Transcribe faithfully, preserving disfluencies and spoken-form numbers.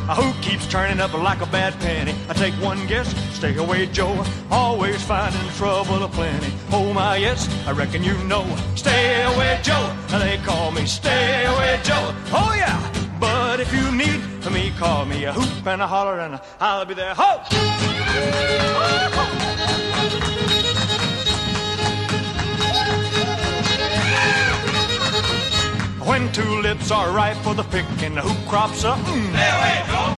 Who keeps turning up like a bad penny? I take one guess, stay away, Joe. Always finding trouble aplenty. Oh my, yes, I reckon you know. Stay away, Joe. They call me Stay Away Joe. Oh yeah, but if you need me, call me a hoop and a holler, and I'll be there. Ho! When two lips are ripe for the picking, who crops up? Mm. Stay away, Joe.